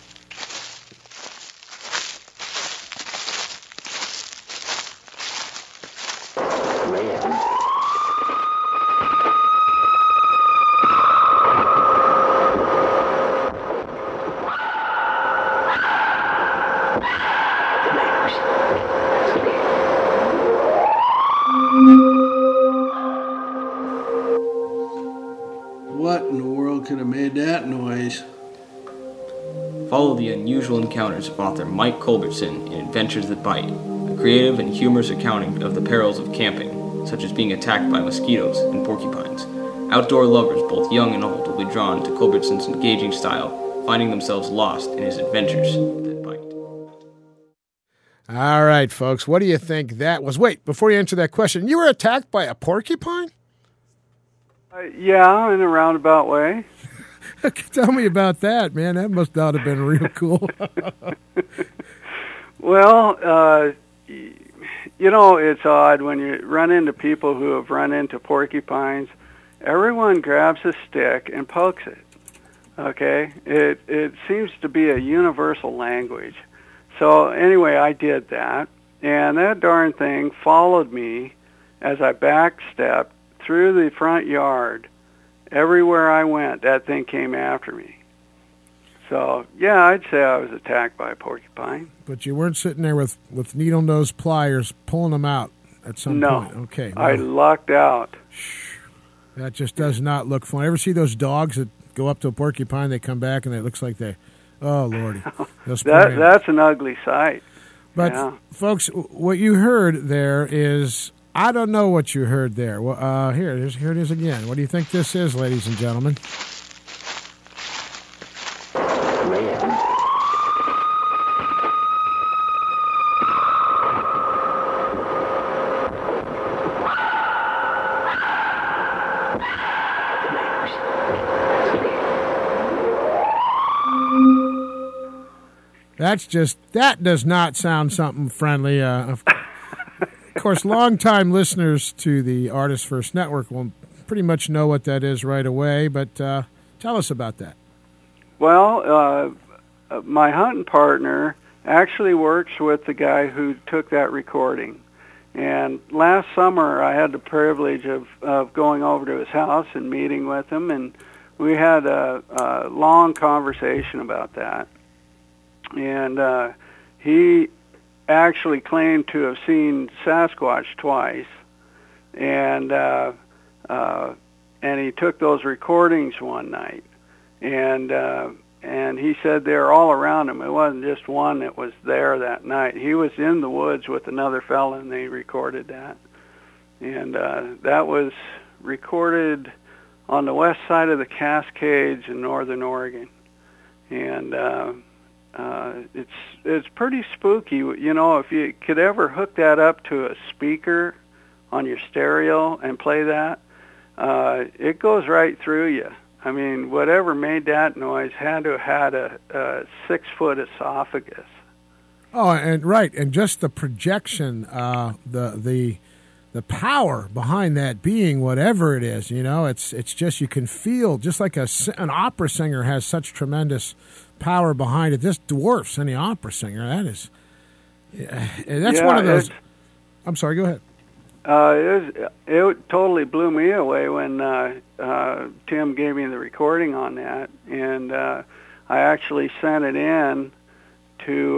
What in the world could have made that noise? Follow the unusual encounters of author Mike Culbertson in Adventures That Bite, a creative and humorous accounting of the perils of camping, such as being attacked by mosquitoes and porcupines. Outdoor lovers, both young and old, will be drawn to Culbertson's engaging style, finding themselves lost in his adventures that bite. All right, folks, what do you think that was? Wait, before you answer that question, you were attacked by a porcupine? Yeah, in a roundabout way. Tell me about that, man. That must not have been real cool. Well, it's odd when you run into people who have run into porcupines. Everyone grabs a stick and pokes it. Okay? It seems to be a universal language. So anyway, I did that, and that darn thing followed me as I backstepped through the front yard. Everywhere I went, that thing came after me. So, yeah, I'd say I was attacked by a porcupine. But you weren't sitting there with needle-nose pliers pulling them out at some point? No. Okay. Well, I lucked out. That just does not look fun. Ever see those dogs that go up to a porcupine, they come back, and it looks like they... Oh, Lordy. That's an ugly sight. But, yeah. Folks, what you heard there is... I don't know what you heard there. Well, here it is again. What do you think this is, ladies and gentlemen? That does not sound something friendly. Of course, longtime listeners to the Artist First Network will pretty much know what that is right away, but tell us about that. Well, my hunting partner actually works with the guy who took that recording. And last summer, I had the privilege of going over to his house and meeting with him, and we had a long conversation about that. And he actually claimed to have seen Sasquatch twice, and he took those recordings one night, and he said they're all around him. It wasn't just one that was there that night. He was in the woods with another fella, and they recorded that. And that was recorded on the west side of the Cascades in northern Oregon. And it's pretty spooky. You know, if you could ever hook that up to a speaker on your stereo and play that, it goes right through you. I mean, whatever made that noise had to have had a 6-foot esophagus. Oh, and right, and just the projection, the power behind that being whatever it is, you know, it's just, you can feel, just like an opera singer has such tremendous power behind it. This dwarfs any opera singer. That's one of those. I'm sorry, go ahead. It totally blew me away when Tim gave me the recording on that, and I actually sent it in to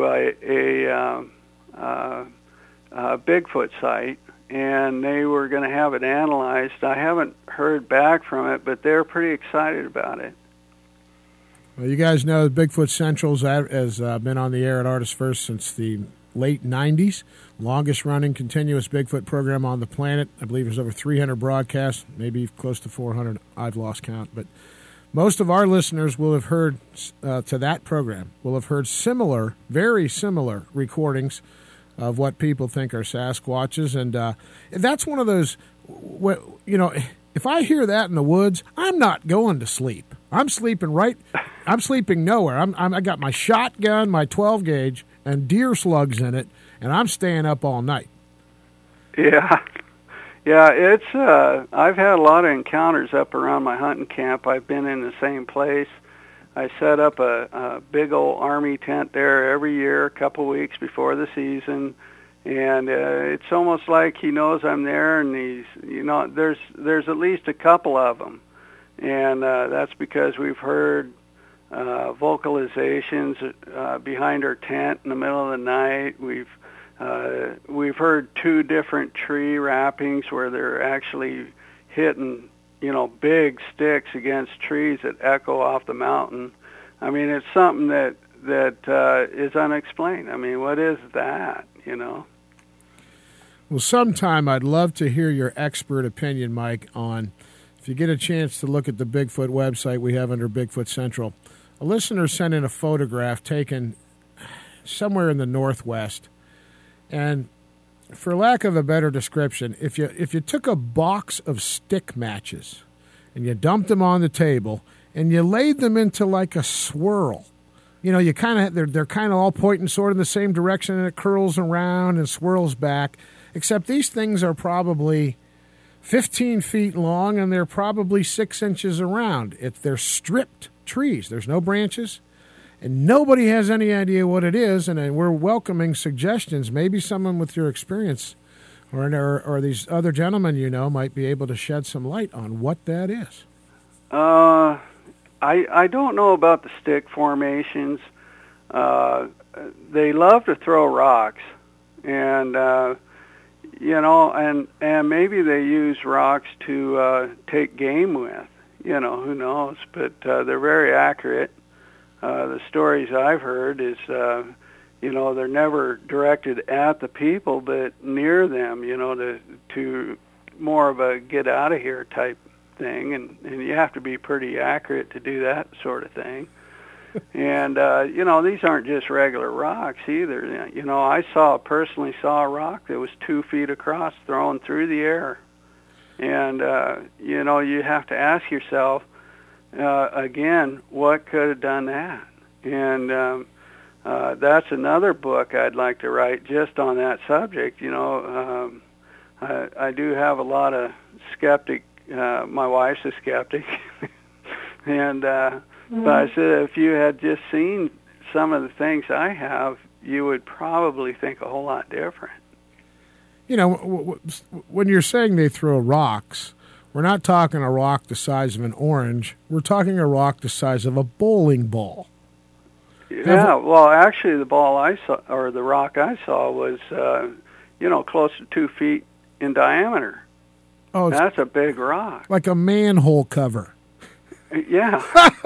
a Bigfoot site, and they were going to have it analyzed. I haven't heard back from it, but they're pretty excited about it. Well, you guys know Bigfoot Central has been on the air at Artist First since the late 90s, longest-running continuous Bigfoot program on the planet. I believe there's over 300 broadcasts, maybe close to 400. I've lost count. But most of our listeners will have heard, to that program, will have heard similar, very similar recordings of what people think are Sasquatches. And that's one of those, you know, if I hear that in the woods, I'm not going to sleep. I'm sleeping nowhere. I got my shotgun, my 12-gauge, and deer slugs in it, and I'm staying up all night. Yeah, it's I've had a lot of encounters up around my hunting camp. I've been in the same place. I set up a big old army tent there every year, a couple weeks before the season, and it's almost like he knows I'm there, and there's at least a couple of them, and that's because we've heard vocalizations behind our tent in the middle of the night. We've heard 2 different tree rappings where they're actually hitting, you know, big sticks against trees that echo off the mountain. I mean, it's something that is unexplained. I mean, what is that, you know? Well, sometime I'd love to hear your expert opinion, Mike, on, if you get a chance to look at the Bigfoot website we have under Bigfoot Central. A listener sent in a photograph taken somewhere in the Northwest, and for lack of a better description, if you took a box of stick matches and you dumped them on the table and you laid them into like a swirl, you know, they're kind of all pointing sort of in the same direction, and it curls around and swirls back, except these things are probably 15 feet long and they're probably 6 inches around. They're stripped trees. There's no branches, and nobody has any idea what it is, and we're welcoming suggestions. Maybe someone with your experience or these other gentlemen you know might be able to shed some light on what that is. I don't know about the stick formations. They love to throw rocks, and you know, and maybe they use rocks to take game with. You know, who knows? But they're very accurate. The stories I've heard is, you know, they're never directed at the people, but near them, you know, to more of a get out of here type thing. And you have to be pretty accurate to do that sort of thing. And, you know, these aren't just regular rocks either. You know, I personally saw a rock that was 2 feet across thrown through the air. And, you know, you have to ask yourself, again, what could have done that? And that's another book I'd like to write just on that subject. You know, I do have a lot of skeptic my wife's a skeptic, and but I said if you had just seen some of the things I have, you would probably think a whole lot different. You know, when you're saying they throw rocks, we're not talking a rock the size of an orange. We're talking a rock the size of a bowling ball. Yeah, well, actually, the ball I saw, or the rock I saw, was, close to 2 feet in diameter. Oh, that's a big rock. Like a manhole cover. Yeah.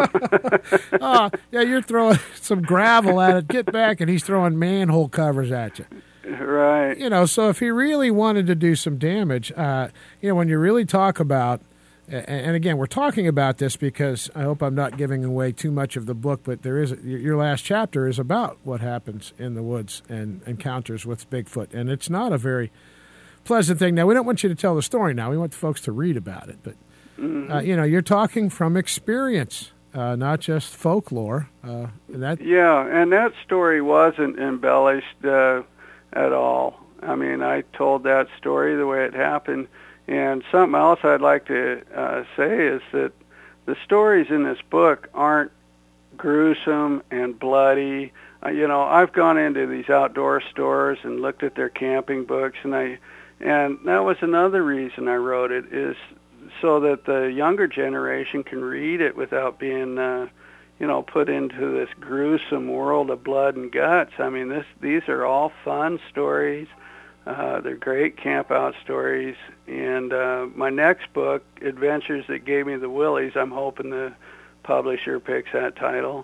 Yeah, you're throwing some gravel at it. Get back, and he's throwing manhole covers at you. Right. You know, so if he really wanted to do some damage, when you really talk about, and again, we're talking about this because I hope I'm not giving away too much of the book, but there is your last chapter is about what happens in the woods and encounters with Bigfoot, and it's not a very pleasant thing. Now, we don't want you to tell the story now. We want the folks to read about it, but, you're talking from experience, not just folklore. And that story wasn't embellished at all. I mean, I told that story the way it happened. And something else I'd like to say is that the stories in this book aren't gruesome and bloody. I've gone into these outdoor stores and looked at their camping books, and that was another reason I wrote it, is so that the younger generation can read it without being, put into this gruesome world of blood and guts. I mean, these are all fun stories. They're great camp-out stories. And my next book, Adventures That Gave Me the Willies, I'm hoping the publisher picks that title,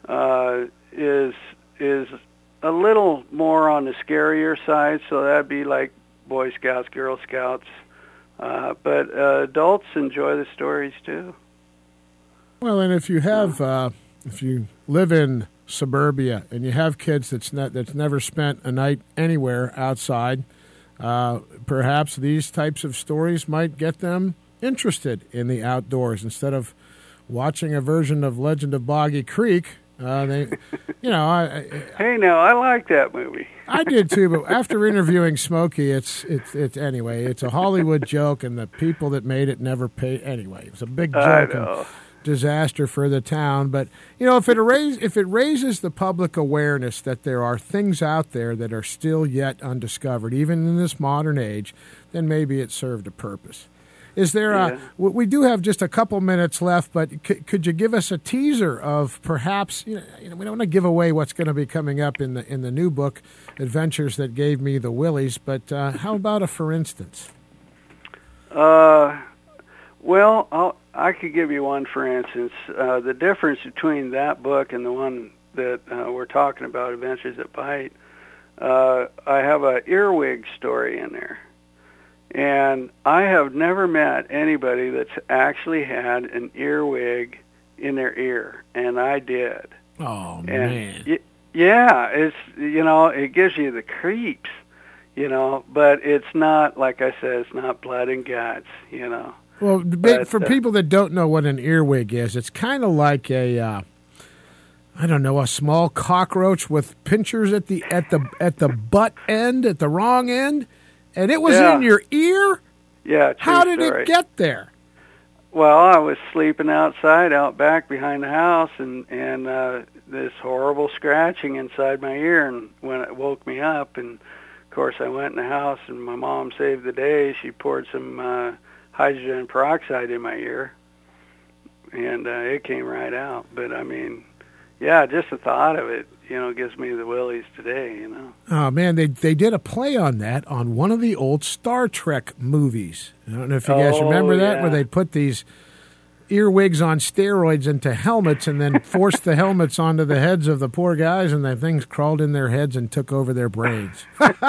is a little more on the scarier side, so that'd be like Boy Scouts, Girl Scouts. But adults enjoy the stories, too. Well, and if you have, if you live in suburbia and you have kids that's never spent a night anywhere outside, perhaps these types of stories might get them interested in the outdoors instead of watching a version of Legend of Boggy Creek. Hey, now I like that movie. I did too, but after interviewing Smokey, it's anyway. It's a Hollywood joke, and the people that made it never paid anyway. It was a big joke. I know. Disaster for the town, but if it raises the public awareness that there are things out there that are still yet undiscovered, even in this modern age, then maybe it served a purpose. Is there we do have just a couple minutes left, but could you give us a teaser of perhaps we don't want to give away what's going to be coming up in the new book, Adventures That Gave Me the Willies, but how about a for instance? Well, I could give you one, for instance. The difference between that book and the one that we're talking about, Adventures That Bite, I have an earwig story in there. And I have never met anybody that's actually had an earwig in their ear, and I did. Oh, man. It's, it gives you the creeps, but it's not, like I said, it's not blood and guts, Well, for people that don't know what an earwig is, it's kind of like a small cockroach with pinchers at the butt end, at the wrong end, and it was in your ear? Yeah, true How did story. it get there? Well, I was sleeping outside, out back behind the house, and this horrible scratching inside my ear, and when it woke me up, and of course I went in the house, and my mom saved the day. She poured some hydrogen peroxide in my ear, and it came right out. But I mean, just the thought of it, gives me the willies today, Oh, man, they did a play on that on one of the old Star Trek movies. I don't know if you guys remember that, where they put these earwigs on steroids into helmets and then forced the helmets onto the heads of the poor guys, and the things crawled in their heads and took over their brains.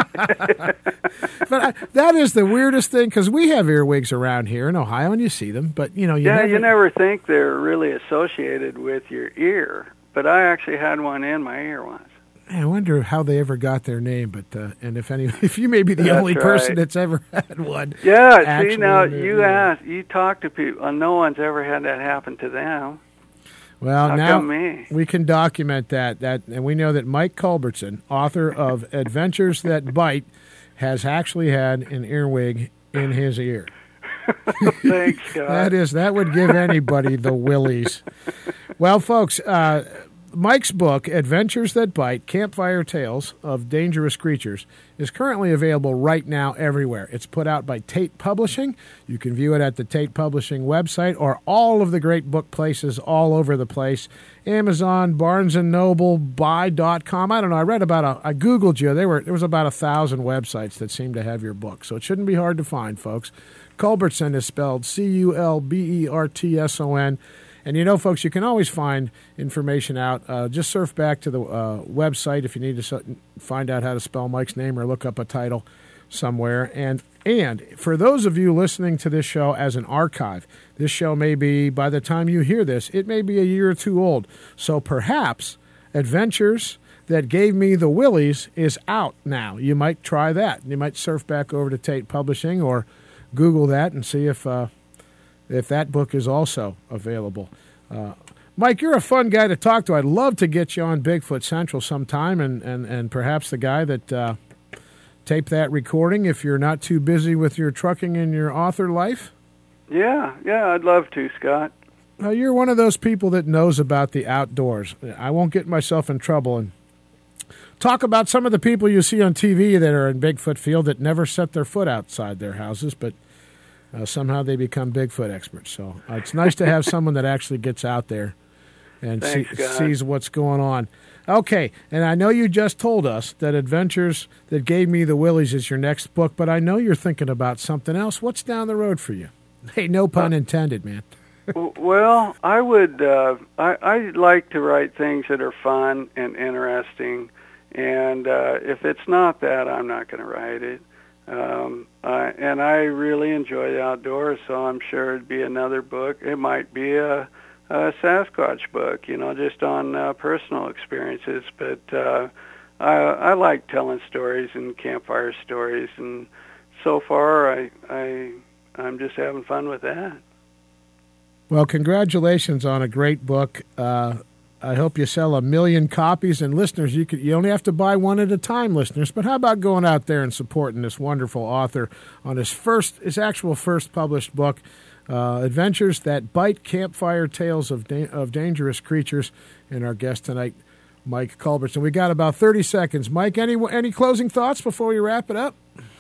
But that is the weirdest thing, because we have earwigs around here in Ohio, and you see them, but, you never think they're really associated with your ear. But I actually had one in my ear once. I wonder how they ever got their name, but and if you may be the only person that's ever had one. Yeah, see, now you talk to people, and no one's ever had that happen to them. Well, how now come me? We can document that, and we know that Mike Culbertson, author of Adventures That Bite, has actually had an earwig in his ear. Thanks, Scott. That would give anybody the willies. Well, folks, Mike's book, Adventures That Bite, Campfire Tales of Dangerous Creatures, is currently available right now everywhere. It's put out by Tate Publishing. You can view it at the Tate Publishing website or all of the great book places all over the place. Amazon, Barnes & Noble, buy.com. I don't know. I Googled you. There was about 1,000 websites that seem to have your book, so it shouldn't be hard to find, folks. Culbertson is spelled Culbertson. And you know, folks, you can always find information out. Just surf back to the website if you need to find out how to spell Mike's name or look up a title somewhere. And for those of you listening to this show as an archive, this show may be, by the time you hear this, it may be a year or two old. So perhaps Adventures That Gave Me the Willies is out now. You might try that. You might surf back over to Tate Publishing or Google that and see if that book is also available. Mike, you're a fun guy to talk to. I'd love to get you on Bigfoot Central sometime and perhaps the guy that taped that recording if you're not too busy with your trucking and your author life. Yeah, I'd love to, Scott. You're one of those people that knows about the outdoors. I won't get myself in trouble and talk about some of the people you see on TV that are in Bigfoot field that never set their foot outside their houses, but somehow they become Bigfoot experts. So it's nice to have someone that actually gets out there and sees what's going on. Okay, and I know you just told us that Adventures That Gave Me the Willies is your next book, but I know you're thinking about something else. What's down the road for you? Hey, no pun intended, man. Well, I would. I like to write things that are fun and interesting, and if it's not that, I'm not going to write it. And I really enjoy the outdoors, so I'm sure it'd be another book. It might be a Sasquatch book, just on personal experiences. But I like telling stories and campfire stories, and so far I'm just having fun with that. Well, congratulations on a great book. I hope you sell 1 million copies. And listeners, you only have to buy one at a time, listeners. But how about going out there and supporting this wonderful author on his actual first published book, Adventures That Bite, Campfire Tales of Dangerous Creatures, and our guest tonight, Mike Culbertson. We got about 30 seconds. Mike, any closing thoughts before we wrap it up?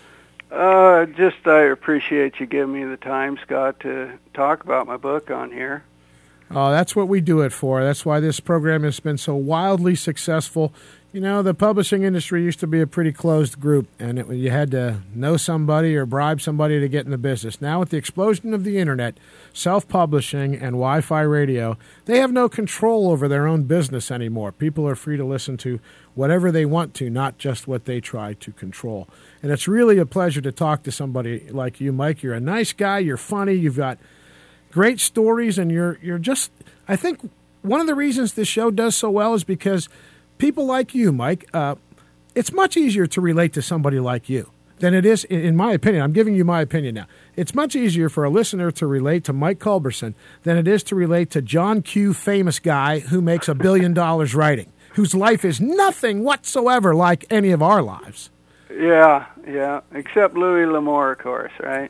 I appreciate you giving me the time, Scott, to talk about my book on here. Oh, that's what we do it for. That's why this program has been so wildly successful. The publishing industry used to be a pretty closed group, and you had to know somebody or bribe somebody to get in the business. Now, with the explosion of the Internet, self-publishing, and Wi-Fi radio, they have no control over their own business anymore. People are free to listen to whatever they want to, not just what they try to control. And it's really a pleasure to talk to somebody like you, Mike. You're a nice guy. You're funny. You've got great stories, and you're just, I think one of the reasons this show does so well is because people like you, Mike, it's much easier to relate to somebody like you than it is, in my opinion. I'm giving you my opinion now. It's much easier for a listener to relate to Mike Culbertson than it is to relate to John Q. Famous guy who makes $1 billion writing, whose life is nothing whatsoever like any of our lives. Yeah, except Louis L'Amour, of course, right?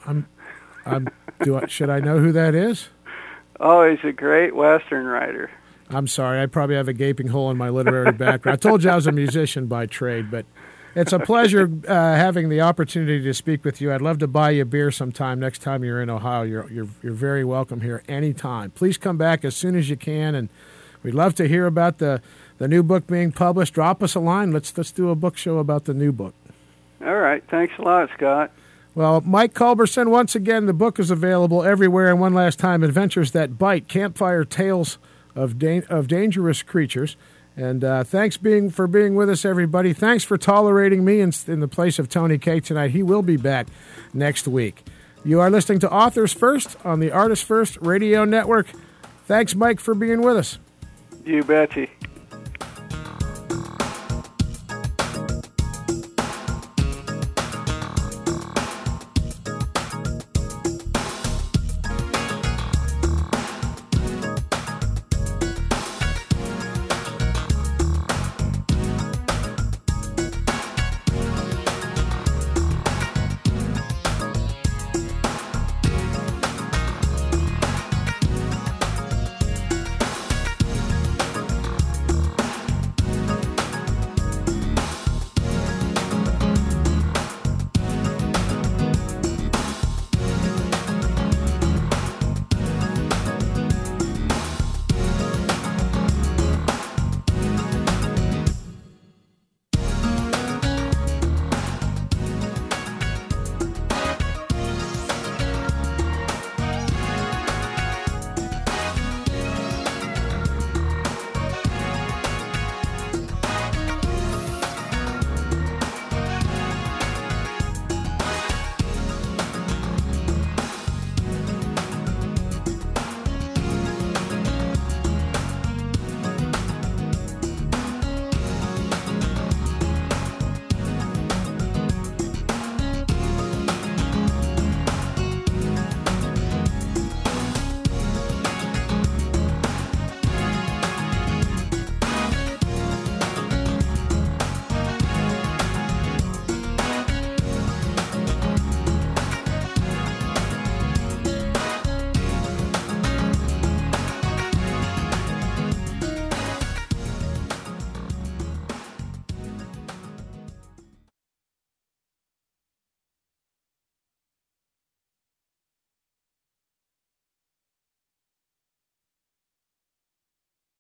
Should I know who that is? Oh, he's a great Western writer. I'm sorry. I probably have a gaping hole in my literary background. I told you I was a musician by trade, but it's a pleasure having the opportunity to speak with you. I'd love to buy you a beer sometime next time you're in Ohio. You're very welcome here anytime. Please come back as soon as you can, and we'd love to hear about the new book being published. Drop us a line. Let's do a book show about the new book. All right. Thanks a lot, Scott. Well, Mike Culbertson, once again, the book is available everywhere. And one last time, Adventures That Bite, Campfire Tales of Dangerous Creatures. And thanks for being with us, everybody. Thanks for tolerating me in the place of Tony K tonight. He will be back next week. You are listening to Authors First on the Artists First Radio Network. Thanks, Mike, for being with us. You betcha.